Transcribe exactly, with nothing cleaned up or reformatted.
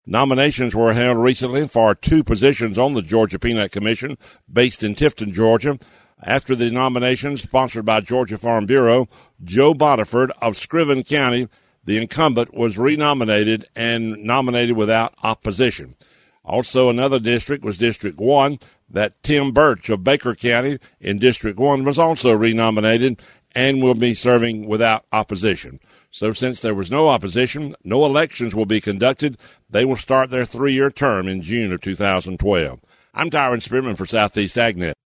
Nominations were held recently for two positions on the Georgia Peanut Commission, based in Tifton, Georgia. After the nominations sponsored by Georgia Farm Bureau, Joe Botiford of Scriven County, the incumbent, was renominated and nominated without opposition. Also, another district was District one, that Tim Birch of Baker County in District one was also renominated and will be serving without opposition. So since there was no opposition, no elections will be conducted. They will start their three-year term in June of two thousand twelve. I'm Tyron Spearman for Southeast AgNet.